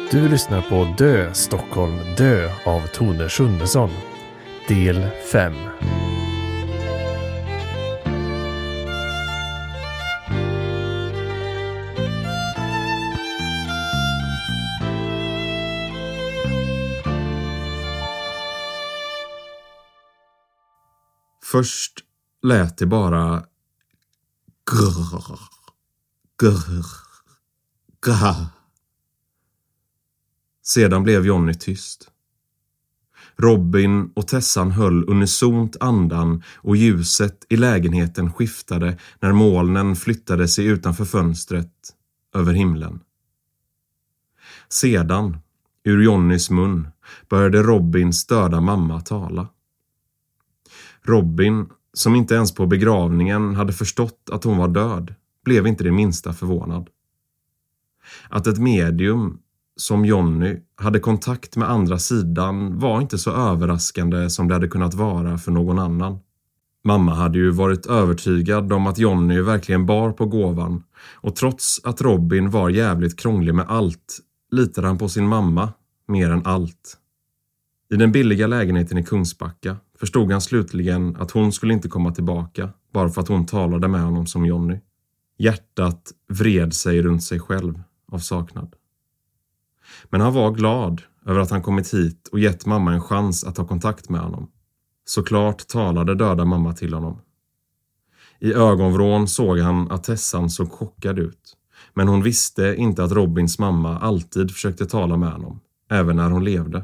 Du lyssnar på Dö Stockholm Dö av Tone Schunnesson. Del 5. Först lät det bara grrr, grrr, grrr. Sedan blev Johnny tyst. Robin och Tessan höll unisont andan och ljuset i lägenheten skiftade när molnen flyttade sig utanför fönstret över himlen. Sedan, ur Jonnys mun, började Robins döda mamma tala. Robin, som inte ens på begravningen hade förstått att hon var död, blev inte det minsta förvånad. Att ett medium som Jonny hade kontakt med andra sidan var inte så överraskande som det hade kunnat vara för någon annan. Mamma hade ju varit övertygad om att Jonny verkligen bar på gåvan, och trots att Robin var jävligt krånglig med allt litade han på sin mamma mer än allt. I den billiga lägenheten i Kungsbacka förstod han slutligen att hon skulle inte komma tillbaka bara för att hon talade med honom som Jonny. Hjärtat vred sig runt sig själv av saknad. Men han var glad över att han kommit hit och gett mamma en chans att ta kontakt med honom. Såklart talade döda mamma till honom. I ögonvrån såg han att Tessan såg chockad ut, men hon visste inte att Robins mamma alltid försökte tala med honom, även när hon levde.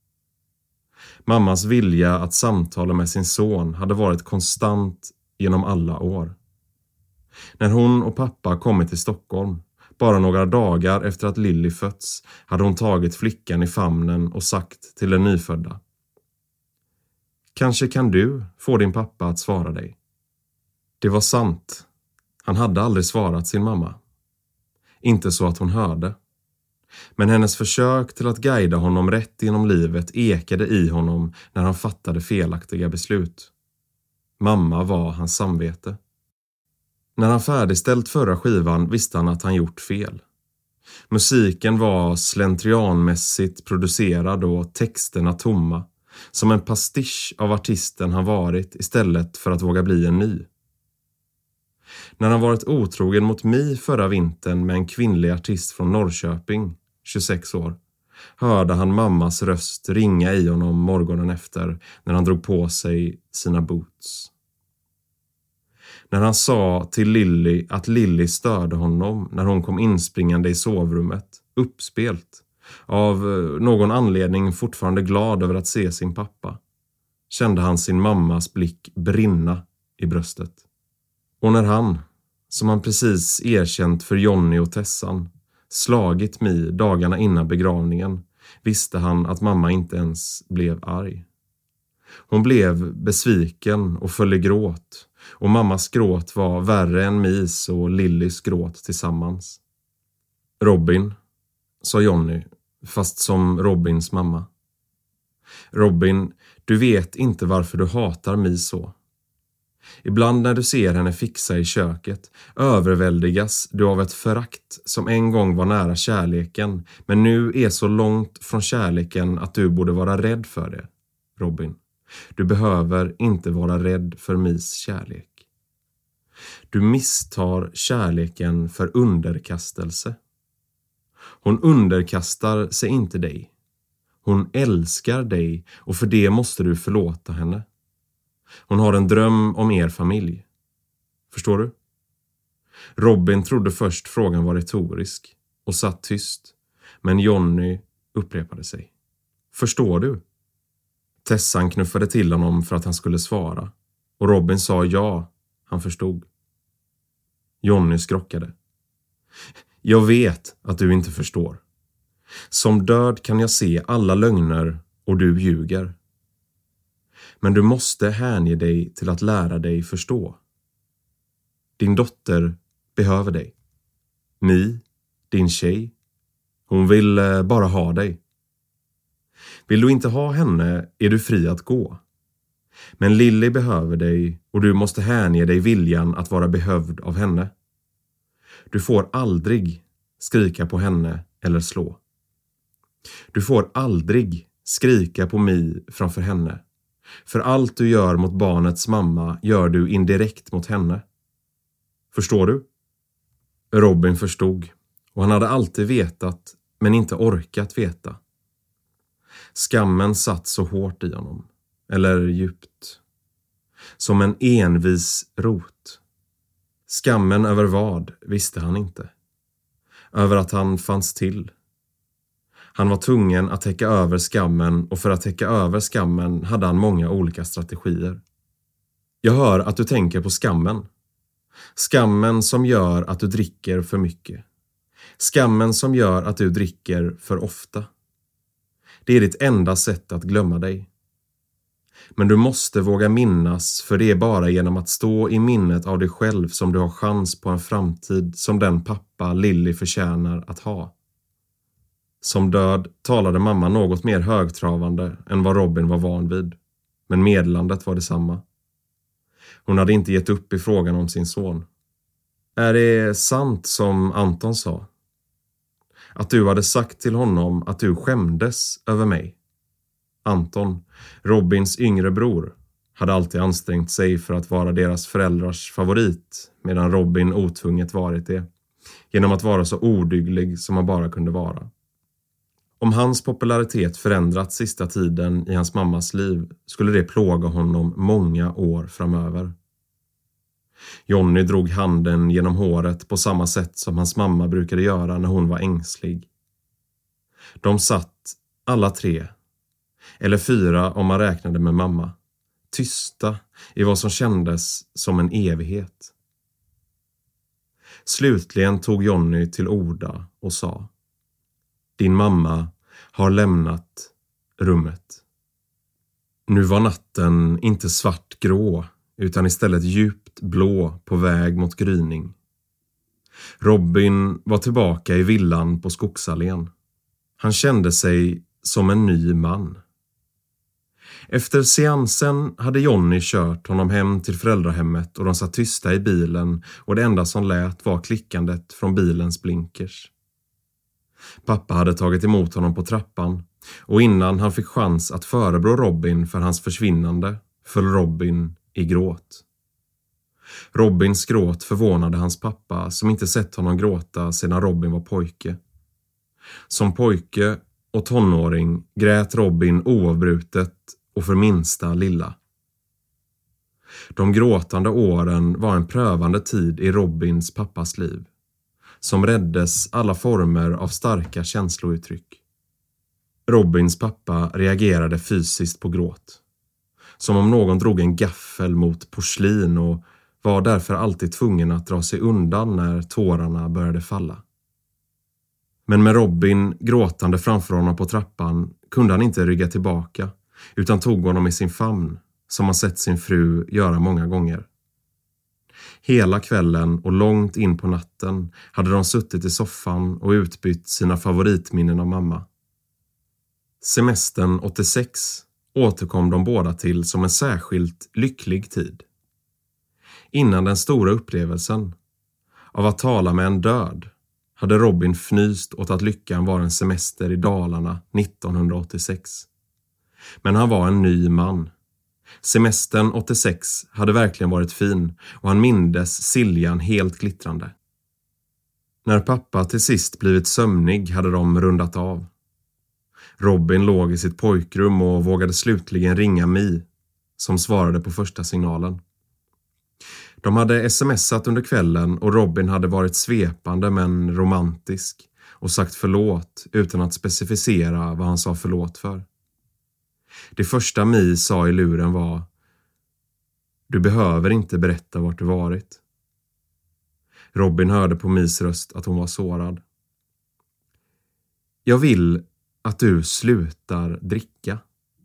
Mammas vilja att samtala med sin son hade varit konstant genom alla år. När hon och pappa kommit till Stockholm, bara några dagar efter att Lilly fötts, hade hon tagit flickan i famnen och sagt till den nyfödda: "Kanske kan du få din pappa att svara dig." Det var sant. Han hade aldrig svarat sin mamma. Inte så att hon hörde. Men hennes försök till att guida honom rätt genom livet ekade i honom när han fattade felaktiga beslut. Mamma var hans samvete. När han färdigställt förra skivan visste han att han gjort fel. Musiken var slentrianmässigt producerad och texterna tomma, som en pastisch av artisten han varit istället för att våga bli en ny. När han varit otrogen mot mig förra vintern med en kvinnlig artist från Norrköping, 26 år, hörde han mammas röst ringa i honom morgonen efter när han drog på sig sina boots. När han sa till Lilly att Lilly störde honom när hon kom inspringande i sovrummet, uppspelt, av någon anledning fortfarande glad över att se sin pappa, kände han sin mammas blick brinna i bröstet. Och när han, som han precis erkänt för Jonny och Tessan, slagit mig dagarna innan begravningen, visste han att mamma inte ens blev arg. Hon blev besviken och föll i gråt, och mammas gråt var värre än Mis och Lillys gråt tillsammans. "Robin", sa Jonny, fast som Robins mamma. "Robin, du vet inte varför du hatar mig så. Ibland när du ser henne fixa i köket överväldigas du av ett förakt som en gång var nära kärleken, men nu är så långt från kärleken att du borde vara rädd för det, Robin. Du behöver inte vara rädd för Mis kärlek. Du misstar kärleken för underkastelse. Hon underkastar sig inte dig. Hon älskar dig, och för det måste du förlåta henne. Hon har en dröm om er familj. Förstår du?" Robin trodde först frågan var retorisk och satt tyst, men Jonny upprepade sig. "Förstår du?" Tessan knuffade till honom för att han skulle svara, och Robin sa ja, han förstod. Jonny skrockade. "Jag vet att du inte förstår. Som död kan jag se alla lögner och du ljuger. Men du måste hänge dig till att lära dig förstå. Din dotter behöver dig. Mi, din tjej, hon vill bara ha dig. Vill du inte ha henne är du fri att gå. Men Lilly behöver dig, och du måste hänge dig viljan att vara behövd av henne. Du får aldrig skrika på henne eller slå. Du får aldrig skrika på Mi framför henne. För allt du gör mot barnets mamma gör du indirekt mot henne. Förstår du? Robin förstod, och han hade alltid vetat, men inte orkat veta. Skammen satt så hårt i honom, eller djupt. Som en envis rot. Skammen över vad visste han inte. Över att han fanns till. Han var tvungen att täcka över skammen, och för att täcka över skammen hade han många olika strategier. Jag hör att du tänker på skammen. Skammen som gör att du dricker för mycket. Skammen som gör att du dricker för ofta. Det är ditt enda sätt att glömma dig. Men du måste våga minnas, för det är bara genom att stå i minnet av dig själv som du har chans på en framtid som den pappa Lily förtjänar att ha. Som död talade mamma något mer högtravande än vad Robin var van vid, men meddelandet var detsamma. Hon hade inte gett upp i frågan om sin son. Är det sant som Anton sa? Att du hade sagt till honom att du skämdes över mig? Anton, Robins yngre bror, hade alltid ansträngt sig för att vara deras föräldrars favorit, medan Robin otvunget varit det, genom att vara så odygglig som han bara kunde vara. Om hans popularitet förändrats sista tiden i hans mammas liv skulle det plåga honom många år framöver. Johnny drog handen genom håret på samma sätt som hans mamma brukade göra när hon var ängslig. De satt, alla tre, eller 4 om man räknade med mamma, tysta i vad som kändes som en evighet. Slutligen tog Johnny till orda och sa: Din mamma har lämnat rummet. Nu var natten inte svartgrå utan istället djupt blå på väg mot gryning. Robin var tillbaka i villan på Skogsallén. Han kände sig som en ny man. Efter seansen hade Johnny kört honom hem till föräldrahemmet och de satt tysta i bilen, och det enda som lät var klickandet från bilens blinkers. Pappa hade tagit emot honom på trappan, och innan han fick chans att förebrå Robin för hans försvinnande föll Robin i gråt. Robins gråt förvånade hans pappa, som inte sett honom gråta sedan Robin var pojke. Som pojke och tonåring grät Robin oavbrutet och för minsta lilla. De gråtande åren var en prövande tid i Robins pappas liv, som räddes alla former av starka känslouttryck. Robins pappa reagerade fysiskt på gråt, som om någon drog en gaffel mot porslin, och var därför alltid tvungen att dra sig undan när tårarna började falla. Men med Robin gråtande framför honom på trappan kunde han inte rygga tillbaka, utan tog honom i sin famn, som han sett sin fru göra många gånger. Hela kvällen och långt in på natten hade de suttit i soffan och utbytt sina favoritminnen av mamma. Semestern 86 återkom de båda till som en särskilt lycklig tid. Innan den stora upplevelsen av att tala med en död hade Robin fnyst åt att lyckan var en semester i Dalarna 1986. Men han var en ny man. Semestern 86 hade verkligen varit fin, och han mindes Siljan helt glittrande. När pappa till sist blivit sömnig hade de rundat av. Robin låg i sitt pojkrum och vågade slutligen ringa Mi, som svarade på första signalen. De hade smsat under kvällen, och Robin hade varit svepande men romantisk och sagt förlåt utan att specificera vad han sa förlåt för. Det första Mi sa i luren var: Du behöver inte berätta vart du varit. Robin hörde på Mis röst att hon var sårad. Jag vill att du slutar dricka.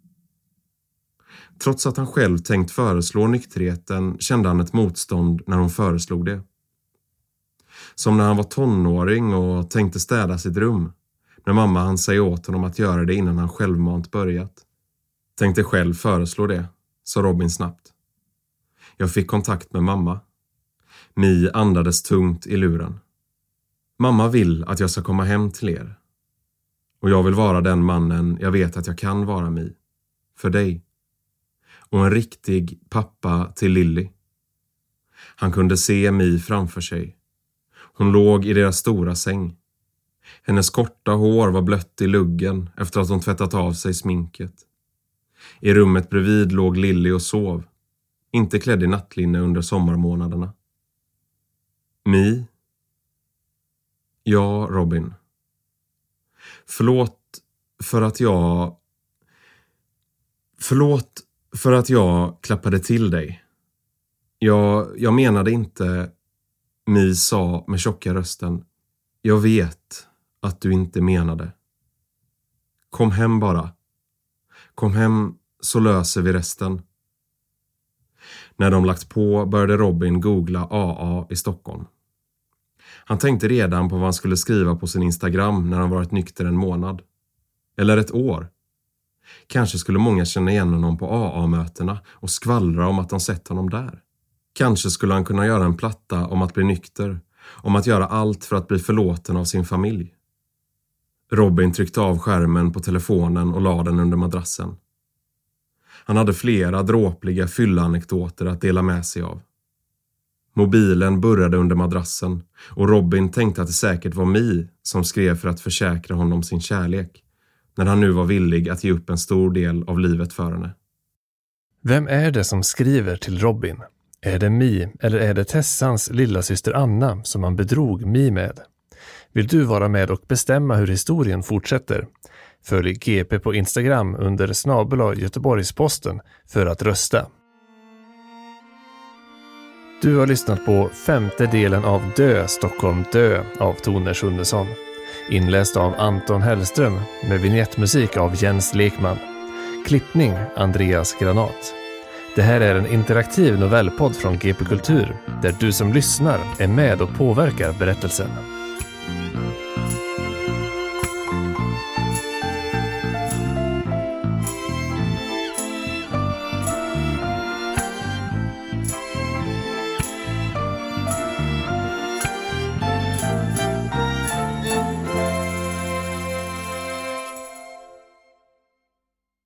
Trots att han själv tänkt föreslå nykterheten kände han ett motstånd när hon föreslog det. Som när han var tonåring och tänkte städa sitt rum, när mamma hann säga åt honom att göra det innan han självmant börjat. Tänkte själv föreslå det, sa Robin snabbt. Jag fick kontakt med mamma. Mi andades tungt i luren. Mamma vill att jag ska komma hem till er. Och jag vill vara den mannen jag vet att jag kan vara, Mi. För dig. Och en riktig pappa till Lilly. Han kunde se Mi framför sig. Hon låg i deras stora säng. Hennes korta hår var blött i luggen efter att hon tvättat av sig sminket. I rummet bredvid låg Lilly och sov. Inte klädd i nattlinne under sommarmånaderna. Mi? Ja, Robin. Förlåt för att jag klappade till dig. Jag menade inte, Mi sa med tjocka rösten. Jag vet att du inte menade. Kom hem bara. Kom hem så löser vi resten. När de lagt på började Robin googla AA i Stockholm. Han tänkte redan på vad han skulle skriva på sin Instagram när han varit nykter en månad. Eller ett år. Kanske skulle många känna igen honom på AA-mötena och skvallra om att de sett honom där. Kanske skulle han kunna göra en platta om att bli nykter, om att göra allt för att bli förlåten av sin familj. Robin tryckte av skärmen på telefonen och la den under madrassen. Han hade flera dråpliga fyllanekdoter att dela med sig av. Mobilen burrade under madrassen och Robin tänkte att det säkert var Mi som skrev för att försäkra honom sin kärlek, när han nu var villig att ge upp en stor del av livet för henne. Vem är det som skriver till Robin? Är det Mi eller är det Tessans lilla syster Anna som han bedrog Mi med? Vill du vara med och bestämma hur historien fortsätter? Följ GP på Instagram under @Göteborgsposten för att rösta. Du har lyssnat på 5:e delen av Dö Stockholm Dö av Tone Schunnesson. Inläst av Anton Hellström med vignettmusik av Jens Lekman. Klippning Andreas Granat. Det här är en interaktiv novellpodd från GP Kultur där du som lyssnar är med och påverkar berättelsen.